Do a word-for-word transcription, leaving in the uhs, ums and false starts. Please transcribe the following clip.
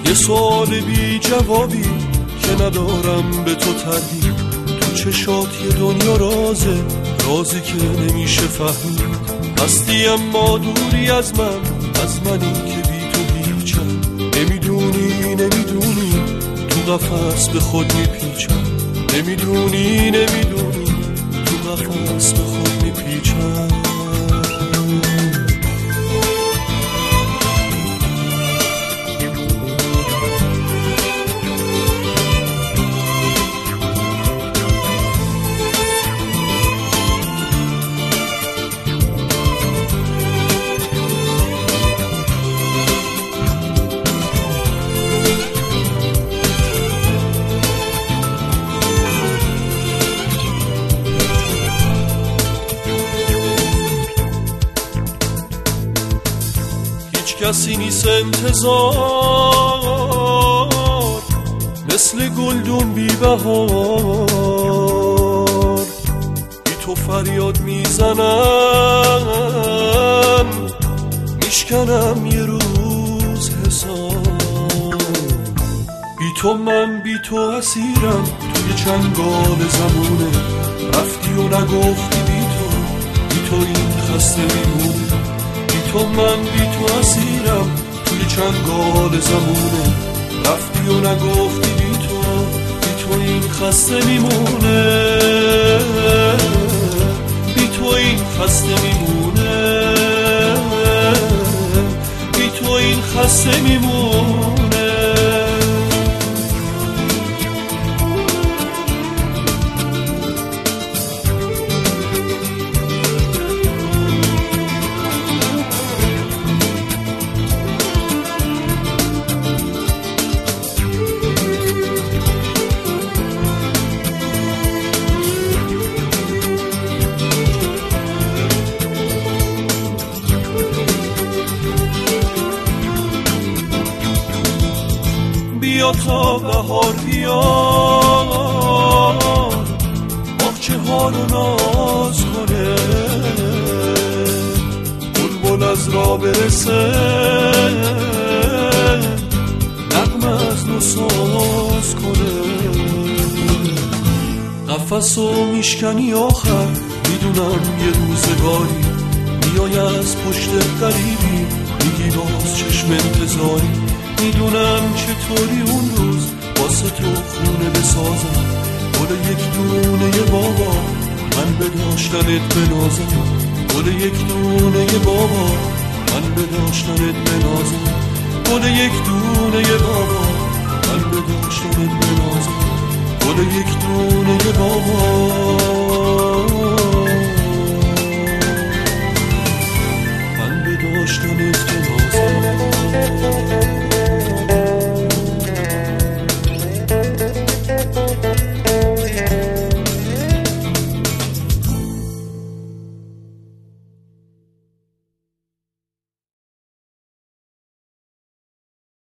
یه سوال بی جوابی که ندارم به تو تردید. تو چشات یه دنیا رازه، رازی که نمیشه فهمید. هستی اما دوری از من، از منی که بی تو هیچم. نمیدونی نمیدونی تو قفس به خود میپیچم. نمیدونی نمیدونی تو قفس به خود میپیچم. کسی نیست انتظار، مثل گلدون بی بهار. بی تو فریاد میزنم، میشکنم یه روز حساب. بی تو من بی تو اسیرم توی چنگال زمونه. رفتی و نگفتی بی تو، بی تو این خسته میمونه. تو من بی تو اسیرم توی چنگال زمونه. رفتی و نگفتی بی تو، بی تو این خسته میمونه. بی تو این خسته میمونه. بی تو این خسته میمونه. بیا تا بهار بیاد، باغچه ها رو ناز کنه. بلبل از راه برسه، نغمه از نو ساز کنه. قفسو میشکنی آخر، میدونم یه روزگاری میای از پشت غریبی، میگی باز چشم انتظاری. میدونم چطوری اون روز واسه تو خونه بسازم. گل یک دونه بابا من به داشتنت بنازم. گل یک دونه بابا من به داشتنت بنازم. گل یک دونه بابا من به داشتنت بنازم. گل یک دونه بابا